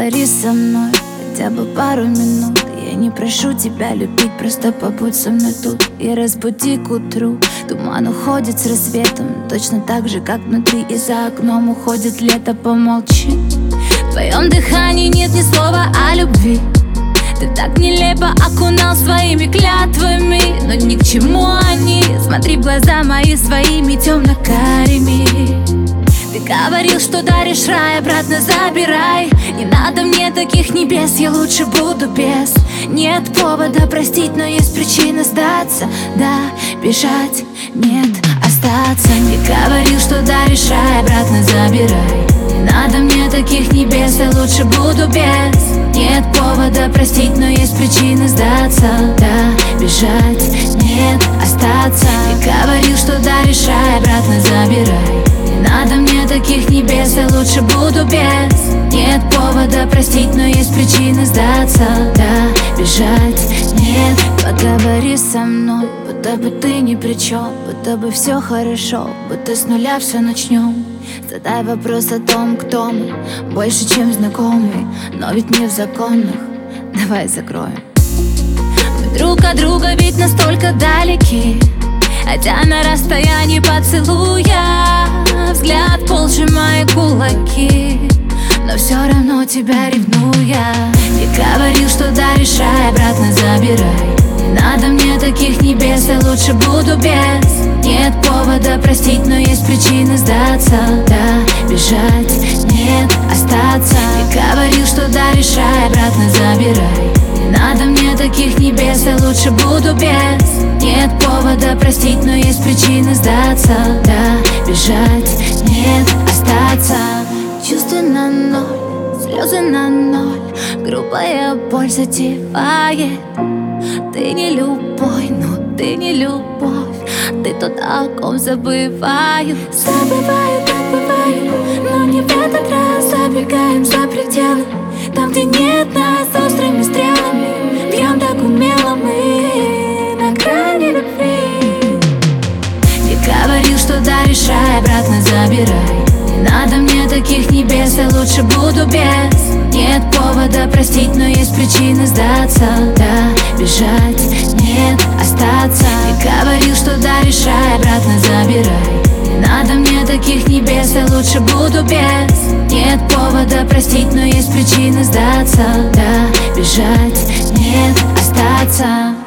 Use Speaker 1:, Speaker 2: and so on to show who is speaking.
Speaker 1: Поговори со мной хотя бы пару минут. Я не прошу тебя любить, просто побудь со мной тут и разбуди к утру. Туман уходит с рассветом, точно так же, как внутри, и за окном уходит лето. Помолчи, в твоем дыхании нет ни слова о любви. Ты так нелепо окунал своими клятвами, но ни к чему они. Смотри в глаза мои своими темно-карими. Ты говорил, что даришь рай, обратно забирай. Не надо мне таких небес, я лучше буду без. Нет повода простить, но есть причина сдаться. Да, бежать, нет, остаться. Ты говорил, что даришь рай, обратно забирай. Не надо мне таких небес, я лучше буду без. Нет повода простить, но есть причина сдаться. Да, бежать, нет, остаться. Ты говорил, что даришь рай, обратно забирай. Не надо мне таких небес, я лучше буду без. Нет повода простить, но есть причина сдаться. Да, бежать, нет. Поговори со мной, будто бы ты ни при чем, будто бы все хорошо, будто с нуля все начнем. Задай вопрос о том, кто мы, больше, чем знакомые, но ведь не в законах. Давай закроем. Мы друг от друга ведь настолько далеки, хотя на расстоянии поцелуя. Взгляд пол, сжимая кулаки, но все равно тебя ревную я. Ты говорил, что даришь рай, обратно забирай. Не надо мне таких небес, я лучше буду без. Нет повода простить, но есть причина сдаться. Да, бежать, нет, остаться. Ты говорил, что даришь рай, обратно забирай. Не надо мне таких небес, я лучше буду без. Нет повода простить, но есть причина сдаться. Да, бежать, нет, остаться. Чувства на ноль, слезы на ноль, грубая боль затевает. Ты не любовь, но ты не любовь. Ты тот, о ком забываю. Забываю, так бывает, но не в этот раз. Забегаем за пределы, там, где нет нас, острыми стрелами. Бьем так умело мы на грани любви. Ты говорил, что даришь рай, обратно забирай. Не надо мне таких небес, я лучше буду без. Нет повода простить, но есть причина сдаться. Да, бежать, нет, остаться. Ты говорил, что даришь рай, обратно забирай. Не надо мне таких небес, я лучше буду без. Нет повода простить, но есть причина сдаться. Да, бежать, нет, остаться.